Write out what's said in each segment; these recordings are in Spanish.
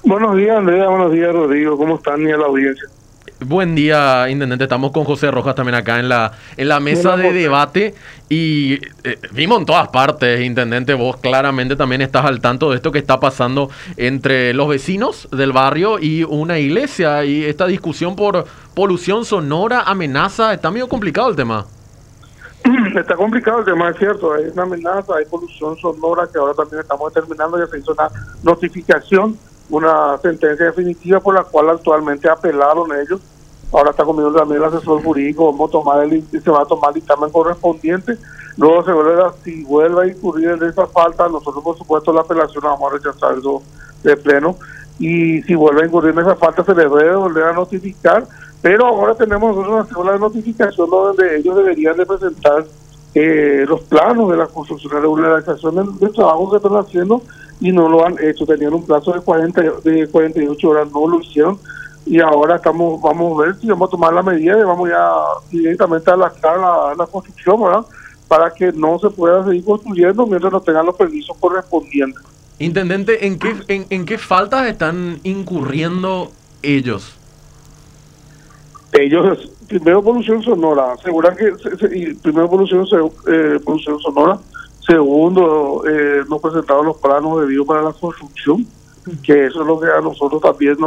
Buenos días, Andrea. Buenos días, Rodrigo. ¿Cómo están y a la audiencia? Buen día, intendente. Estamos con José Rojas también acá en la mesa Hola, de José. debate y vimos en todas partes, intendente, vos claramente también estás al tanto de esto que está pasando entre los vecinos del barrio y una iglesia y esta discusión por polución sonora, amenaza, está medio complicado el tema. Está complicado el tema, es cierto. Hay una amenaza, hay polución sonora que ahora también estamos determinando. Ya se hizo una notificación, una sentencia definitiva por la cual actualmente apelaron ellos. Ahora está conmigo también el asesor jurídico. Se va a tomar el dictamen correspondiente. Luego si vuelve a incurrir en esa falta, nosotros por supuesto la apelación la vamos a rechazar eso de pleno. Y si vuelve a incurrir en esa falta, se les debe volver a notificar. Pero ahora tenemos nosotros una segunda notificación donde ellos deberían de presentar los planos de la construcción de regularización del trabajo que están haciendo y no lo han hecho. Tenían un plazo de 48 horas, no lo hicieron y ahora vamos a ver si vamos a tomar la medida y vamos ya directamente a la construcción, ¿verdad? Para que no se pueda seguir construyendo mientras no tengan los permisos correspondientes. Intendente, ¿en qué faltas están incurriendo ellos? Ellos, primero polución sonora, aseguran que, primero polución sonora, segundo, nos presentaron los planos de bio para la construcción, que eso es lo que a nosotros también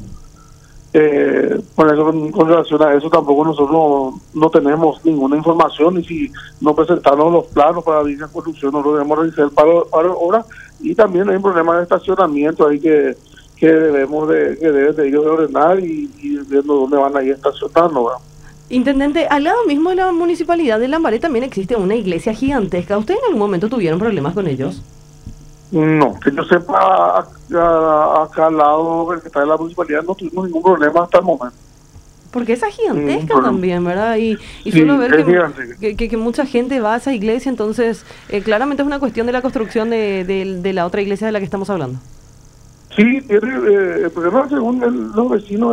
con relación a eso tampoco nosotros no tenemos ninguna información y si no presentaron los planos para dicha construcción no lo debemos realizar para ahora y también hay un problema de estacionamiento ahí que deben de ellos de ordenar y viendo dónde van a ir estacionando, ¿verdad? Intendente, al lado mismo de la municipalidad de Lambaré también existe una iglesia gigantesca. ¿Ustedes en algún momento tuvieron problemas con ellos? No, que yo sepa, acá al lado del que está en la municipalidad no tuvimos ningún problema hasta el momento. Porque esa es gigantesca Bueno, también, ¿verdad? Y sí, suelo ver es gigante. que mucha gente va a esa iglesia, entonces claramente es una cuestión de la construcción de la otra iglesia de la que estamos hablando. Sí, el problema según los vecinos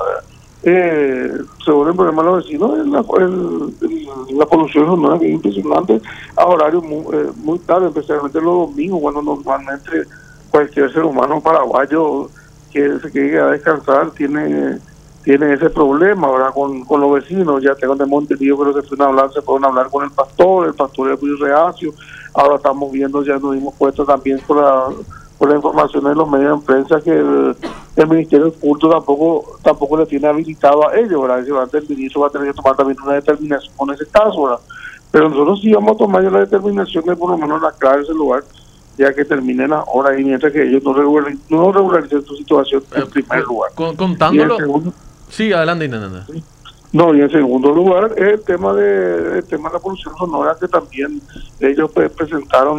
según el problema de los vecinos es la polución sonora que es impresionante a horarios muy tarde, especialmente los domingos, cuando normalmente cualquier ser humano paraguayo que se quiere a descansar tiene ese problema ahora con los vecinos. Ya tenemos entendido que se fueron a hablar con el pastor es muy reacio. Ahora estamos viendo, ya nos dimos cuenta también por la información de los medios de prensa que el Ministerio del Culto tampoco le tiene habilitado a ellos, ¿verdad? El ministro va a tener que tomar también una determinación con ese caso, ¿verdad? Pero nosotros sí vamos a tomar ya la determinación de por lo menos aclarar ese lugar, ya que terminen las horas y mientras que ellos no regularicen su situación en primer lugar. Contándolo. Y en segundo, Sí, adelante, intendente. no, y en segundo lugar el tema de la polución sonora, que también ellos presentaron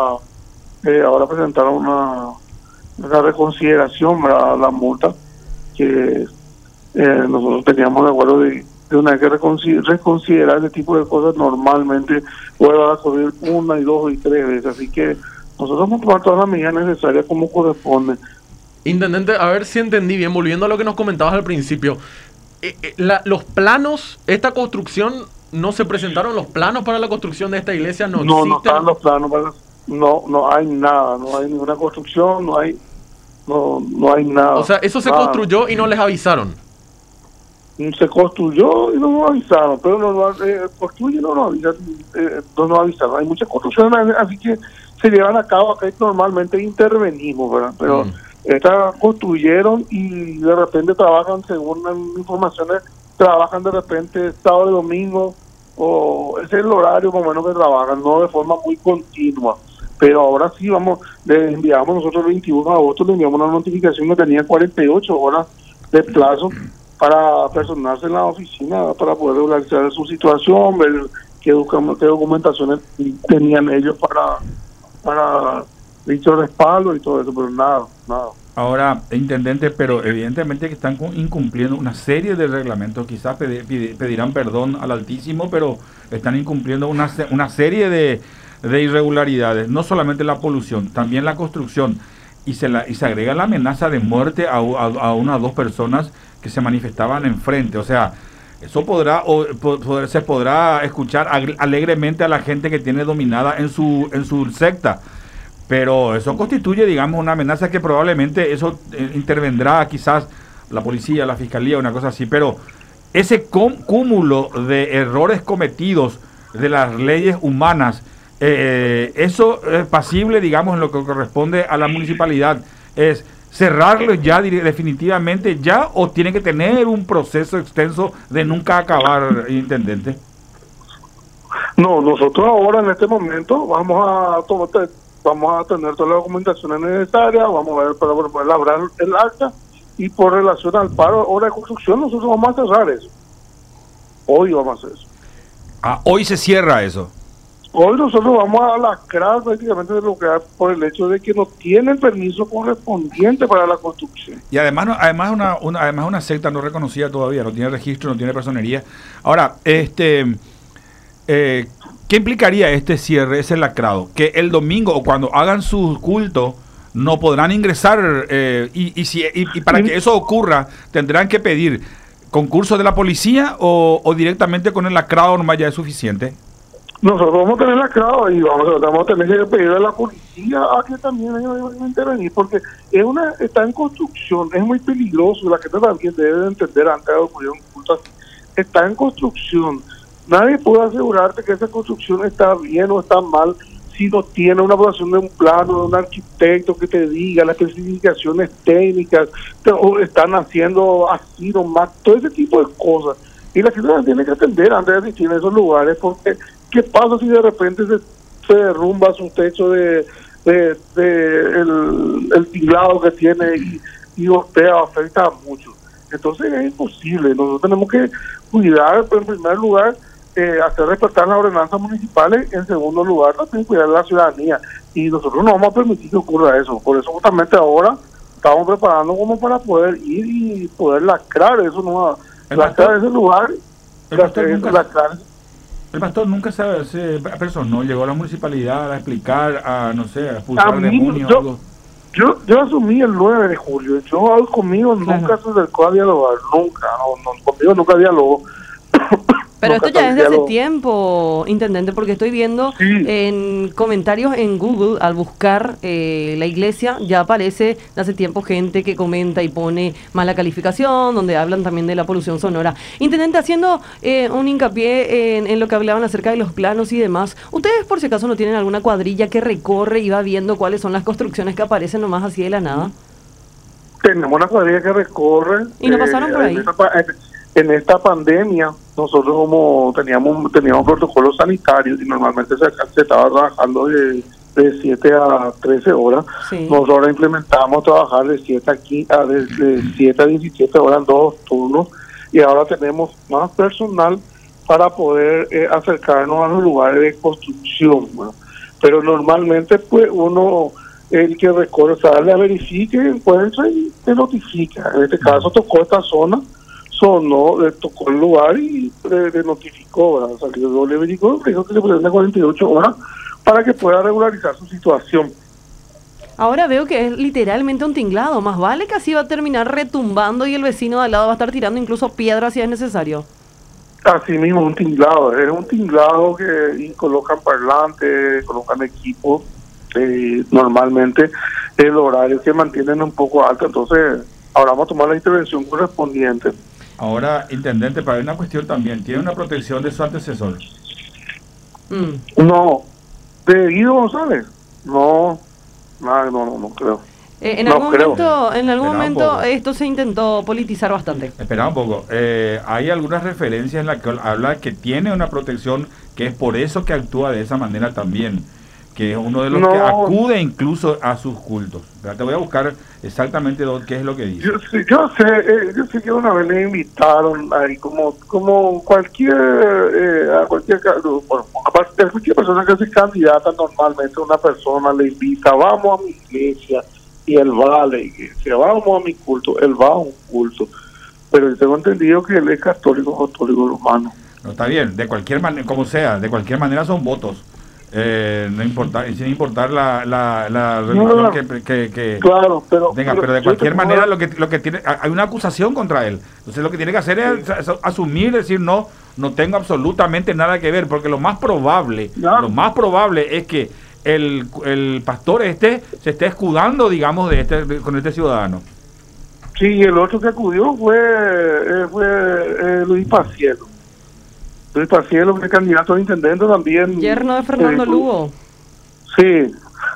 ahora presentaron una reconsideración a la multa que nosotros teníamos de acuerdo de una vez que reconsiderar ese tipo de cosas normalmente puede ocurrir una y dos y tres veces, así que nosotros vamos a tomar todas las medidas necesarias como corresponde. Intendente, a ver si entendí bien, volviendo a lo que nos comentabas al principio, los planos, esta construcción, ¿no se presentaron los planos para la construcción de esta iglesia? No No existen. están los planos no hay nada, no hay ninguna construcción, no hay nada. O sea, eso se nada. construyó y no les avisaron. Se construyó y no nos avisaron, pero construye y no nos avisaron. Hay muchas construcciones así que se llevan a cabo acá y normalmente intervenimos, ¿verdad? Pero estas construyeron y de repente trabajan, según las informaciones, trabajan de repente sábado y domingo, o ese es el horario más o menos que trabajan, no de forma muy continua. Pero ahora sí le enviamos nosotros el 21 de agosto, le enviamos una notificación que tenía 48 horas de plazo para personarse en la oficina para poder regularizar su situación, ver qué documentaciones tenían ellos para dicho respaldo y todo eso, pero nada. Ahora, intendente, pero evidentemente que están incumpliendo una serie de reglamentos, quizás pedirán perdón al Altísimo, pero están incumpliendo una serie de irregularidades, no solamente la polución, también la construcción, y se agrega la amenaza de muerte a una o dos personas que se manifestaban enfrente. O sea, eso se podrá escuchar alegremente a la gente que tiene dominada en su secta, pero eso constituye, digamos, una amenaza que probablemente eso intervendrá quizás la policía, la fiscalía, una cosa así, pero ese cúmulo de errores cometidos de las leyes humanas, eso es pasible, digamos, en lo que corresponde a la municipalidad, es cerrarlo ya definitivamente ya, o tiene que tener un proceso extenso de nunca acabar, intendente. No, nosotros ahora en este momento vamos a tener todas las documentaciones necesarias, vamos a ver para poder labrar el acta, y por relación al paro ahora de construcción nosotros vamos a cerrar eso. Hoy vamos a hacer eso. Hoy se cierra eso. Hoy nosotros vamos a lacrar prácticamente de lo que hay por el hecho de que no tienen permiso correspondiente para la construcción. Y además una secta no reconocida todavía, no tiene registro, no tiene personería. Ahora, ¿qué implicaría este cierre, ese lacrado? Que el domingo o cuando hagan su culto no podrán ingresar, y para que eso ocurra tendrán que pedir concurso de la policía o directamente con el lacrado nomás ya es suficiente. Nosotros vamos a tener lacrado y vamos a tener que pedir a la policía a que también ellos intervenir, porque está en construcción, es muy peligroso, la gente también debe entender antes de ocurrir un culto así. Está en construcción, nadie puede asegurarte que esa construcción está bien o está mal si no tiene una aprobación de un plano, de un arquitecto que te diga las especificaciones técnicas, o están haciendo así nomás, todo ese tipo de cosas. Y la gente tiene que atender antes de asistir a esos lugares, porque ¿qué pasa si de repente se derrumba su techo de el tinglado que tiene y golpea, afecta mucho? Entonces es imposible. Nosotros tenemos que cuidar, en primer lugar, hacer respetar las ordenanzas municipales, en segundo lugar también cuidar la ciudadanía, y nosotros no vamos a permitir que ocurra eso. Por eso justamente ahora estamos preparando como para poder ir y poder lacrar eso, no lacrar ese lugar. El pastor nunca se personó, llegó a la municipalidad a explicar, no sé, a expulsar demonios. Yo asumí el 9 de julio, conmigo nunca se acercó a dialogar, nunca, conmigo nunca dialogó. Pero esto ya es de hace tiempo, intendente, porque estoy viendo en comentarios en Google, al buscar la iglesia, ya aparece de hace tiempo gente que comenta y pone mala calificación, donde hablan también de la polución sonora. Intendente, haciendo un hincapié en lo que hablaban acerca de los planos y demás, ¿ustedes por si acaso no tienen alguna cuadrilla que recorre y va viendo cuáles son las construcciones que aparecen nomás así de la nada? Tenemos una cuadrilla que recorre. ¿Y no pasaron por ahí? En esta pandemia, nosotros como teníamos protocolos sanitarios y normalmente se estaba trabajando de 7 a 13 horas. Sí. Nosotros ahora implementamos trabajar de 7 a 17 horas en 2 turnos, y ahora tenemos más personal para poder acercarnos a los lugares de construcción, ¿no? Pero normalmente pues el que recorre, sale a verifique, encuentra y te notifica. En este caso tocó esta zona, tocó el lugar y le notificó, ¿verdad? Salió, le verificó, dijo que le pusieron 48 horas para que pueda regularizar su situación. Ahora veo que es literalmente un tinglado, más vale que así va a terminar retumbando y el vecino de al lado va a estar tirando incluso piedras si es necesario. Así mismo, es un tinglado que colocan parlantes, colocan equipos, normalmente el horario que mantienen un poco alto, entonces ahora vamos a tomar la intervención correspondiente. Ahora, intendente, para una cuestión también, ¿tiene una protección de su antecesor? No. ¿De Guido González? No creo. En algún momento esto se intentó politizar bastante. Espera un poco. Hay algunas referencias en las que habla que tiene una protección, que es por eso que actúa de esa manera también, que es uno de los que acude incluso a sus cultos. Te voy a buscar exactamente qué es lo que dice. Yo sé que una vez le invitaron ahí como cualquier persona que se candidata, normalmente una persona le invita, vamos a mi iglesia, y él va a la iglesia, vamos a mi culto, él va a un culto, pero yo tengo entendido que él es católico romano. No, está bien, de cualquier manera, como sea, de cualquier manera son votos. No importa, sin importar la religión que claro, pero de cualquier manera lo que tiene, hay una acusación contra él, entonces lo que tiene que hacer es asumir, decir no tengo absolutamente nada que ver, porque lo más probable es que el pastor se esté escudando, digamos, con este ciudadano. Sí, el otro que acudió fue Luis Pacielo. Luis Pacielo, que es candidato a intendente también. Yerno de Fernando Lugo. Sí,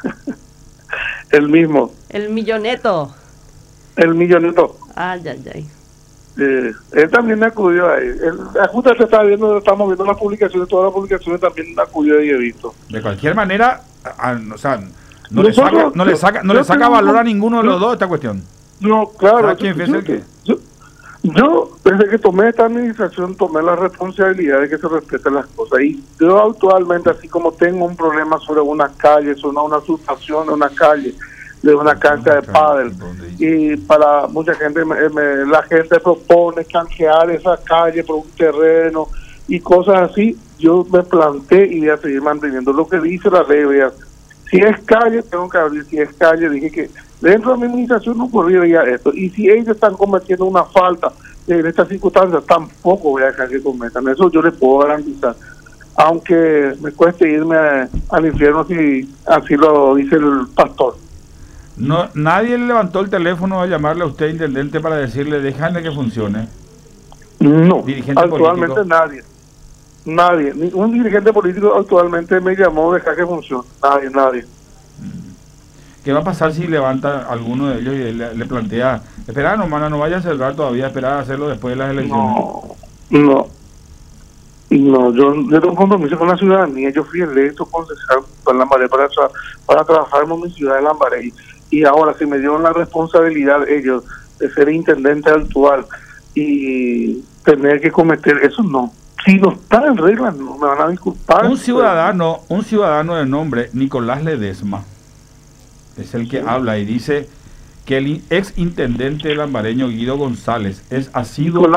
el mismo. El milloneto. El milloneto. Ay. Él también acudió ahí. Justamente estamos viendo las publicaciones, todas las publicaciones también acudió y he visto. De cualquier manera, o sea, no le saca valor a ninguno de los dos esta cuestión. No, claro. Yo, desde que tomé esta administración, tomé la responsabilidad de que se respeten las cosas. Y yo actualmente, así como tengo un problema sobre una calle, sobre una usurpación de una calle, de una cancha de pádel, y para mucha gente, la gente propone canjear esa calle por un terreno y cosas así, yo me planteé y voy a seguir manteniendo lo que dice la ley. Si es calle, tengo que abrir. Si es calle, dije que dentro de mi administración no ocurriría esto. Y si ellos están cometiendo una falta en estas circunstancias, tampoco voy a dejar que cometan. Eso yo les puedo garantizar. Aunque me cueste irme al infierno, si así lo dice el pastor. No, nadie le levantó el teléfono a llamarle a usted, intendente, para decirle, déjale que funcione. No, actualmente político. Nadie, ningún dirigente político actualmente me llamó de que funcione. Nadie. ¿Qué va a pasar si levanta alguno de ellos y le plantea, espera, no vaya a cerrar todavía, esperar a hacerlo después de las elecciones? No, yo tengo un compromiso con la ciudadanía. Yo fui electo concejal en Lambaré para trabajar en mi ciudad de Lambaré, y ahora si me dieron la responsabilidad ellos de ser intendente actual y tener que cometer eso, no. Si no está en regla, no me van a disculpar. Un ciudadano de nombre Nicolás Ledesma es el que habla y dice que el ex intendente lambareño Guido González es asiduo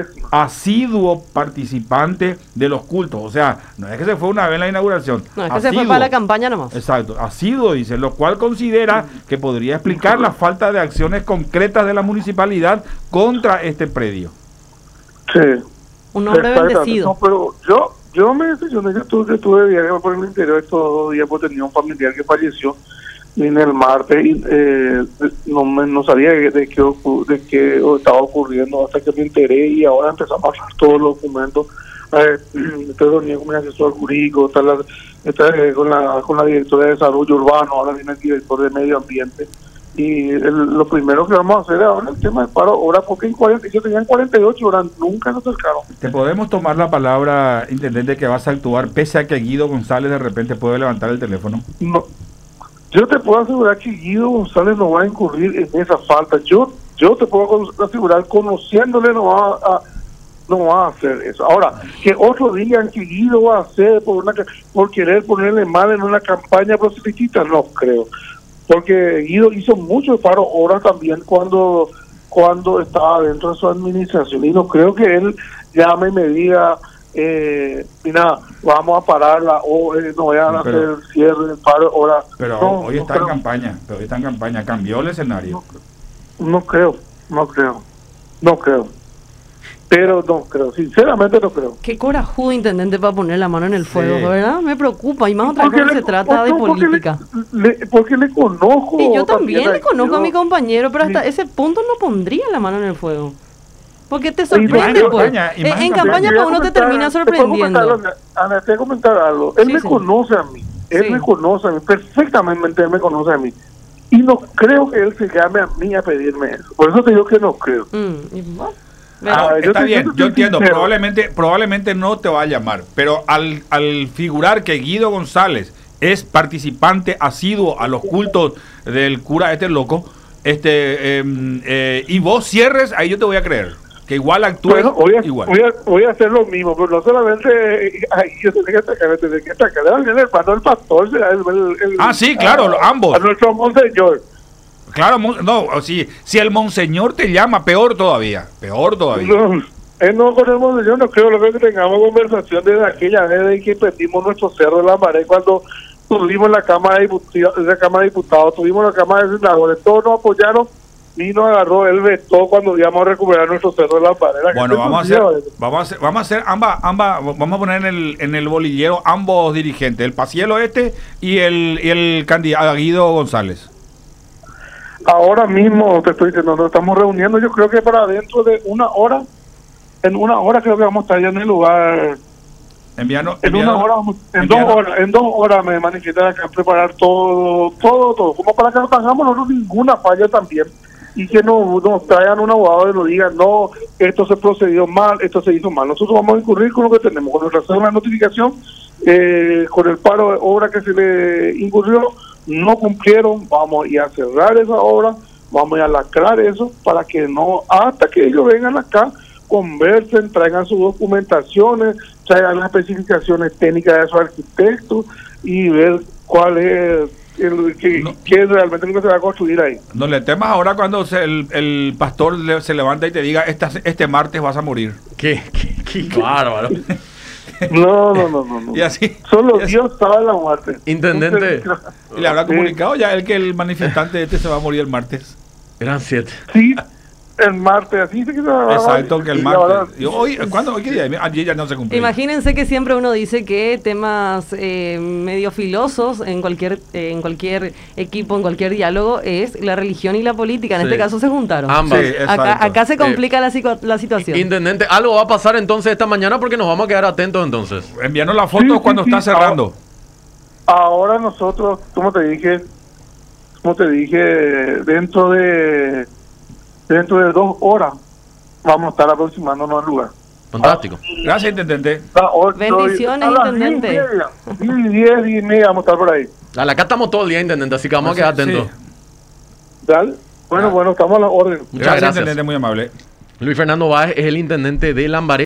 participante de los cultos. O sea, no es que se fue una vez en la inauguración. No, es que se fue para la campaña nomás. Exacto, asiduo, dice, lo cual considera que podría explicar la falta de acciones concretas de la municipalidad contra este predio. Sí. Un hombre bendecido. No, pero yo estuve de viaje por el interior estos 2 días porque tenía un familiar que falleció. Vine el martes y no sabía de qué estaba ocurriendo hasta que me enteré, y ahora empezó a pasar todos los documentos. Estoy reunido con mi asesor jurídico, con la directora de desarrollo urbano, ahora viene el director de medio ambiente. Y lo primero que vamos a hacer ahora es el tema de paro ahora, porque ellos tenían 48 horas, nunca nos acercaron. ¿Te podemos tomar la palabra, intendente, que vas a actuar pese a que Guido González de repente puede levantar el teléfono? No, yo te puedo asegurar que Guido González no va a incurrir en esa falta. Yo te puedo asegurar, conociéndole, no va a hacer eso. Ahora, que otros digan que Guido va a hacer por querer ponerle mal en una campaña proselitista, no creo. Porque Guido hizo mucho paro ahora también cuando estaba dentro de su administración, y no creo que él llame y me diga, mira, vamos a pararla o no vayan a hacer el cierre del paro ahora. Pero no, hoy está en campaña, cambió el escenario. No creo. Pero no creo, sinceramente no creo. Qué corajudo, intendente, para poner la mano en el fuego, sí. ¿Verdad? Me preocupa, y más otra vez cuando se trata de política. Porque le conozco. Y yo también le conozco a mi compañero, pero hasta ese punto no pondría la mano en el fuego. Porque te sorprende, pues. En campaña para uno te termina sorprendiendo. Ana, te voy a comentar algo. Él me conoce a mí. Él me conoce a mí, perfectamente él me conoce a mí. Y no creo que él se llame a mí a pedirme eso. Por eso te digo que no creo. Está bien, yo entiendo, probablemente no te va a llamar, pero al figurar que Guido González es participante asiduo a los cultos del cura loco, y vos cierres, ahí yo te voy a creer que igual actúes igual. Voy a hacer lo mismo, pero no solamente yo tengo que atacar al hermano del pastor. Sí, claro, ambos. A nuestro monseñor. Claro, no, si el monseñor te llama, peor todavía. No, con el monseñor no creo, que tengamos conversación desde aquella vez en que perdimos nuestro cerro de Lambaré, cuando tuvimos la Cámara de Diputados, tuvimos la Cámara de Senadores, todos nos apoyaron vino, agarró, él vetó cuando íbamos a recuperar nuestro cerro de la Lambarera. Bueno, vamos a hacer vamos a poner en el bolillero ambos dirigentes, el Pacielo y el candidato Guido González. Ahora mismo te estoy diciendo, nos estamos reuniendo, yo creo que para dentro de una hora, en una hora creo que vamos a estar ya en el lugar. En 2 horas me manifiestan acá a preparar todo, como para que no tengamos nosotros ninguna falla también, y que nos traigan un abogado y nos digan, no, esto se procedió mal, esto se hizo mal. Nosotros vamos a incurrir con lo que tenemos, con nuestra cédula de notificación, con el paro de obra que se le incurrió, no cumplieron, vamos a ir a cerrar esa obra, vamos a ir a lacrar eso, para que no, hasta que ellos vengan acá, conversen, traigan sus documentaciones, traigan las especificaciones técnicas de su arquitecto y ver cuál es qué es realmente lo que se va a construir ahí. No le temas ahora cuando el pastor se levanta y te diga, este martes vas a morir. Qué bárbaro. No. Y así. Solo Dios sabe la muerte. Intendente. ¿Y le habrá comunicado ya que el manifestante se va a morir el martes? Eran 7. Sí, el martes, así que se va. Exacto, que el martes. Hoy, ¿cuándo? ¿Qué día? Ayer ya no se cumplió. Imagínense que siempre uno dice que temas medio filosos en cualquier equipo, en cualquier diálogo, es la religión y la política. En este caso se juntaron. Ambas. Sí, acá se complica la situación. Intendente, algo va a pasar entonces esta mañana porque nos vamos a quedar atentos entonces. Envíanos la foto cuando está cerrando. Ahora nosotros, como te dije, dentro de 2 horas vamos a estar aproximándonos al lugar. Fantástico. Gracias, intendente. Bendiciones, intendente. 10 y media vamos a estar por ahí. Dale, acá estamos todo el día, intendente, así que vamos a quedar atentos. Sí. Dale. Bueno, estamos a la orden. Muchas gracias, intendente, muy amable. Luis Fernando Báez es el intendente de Lambaré.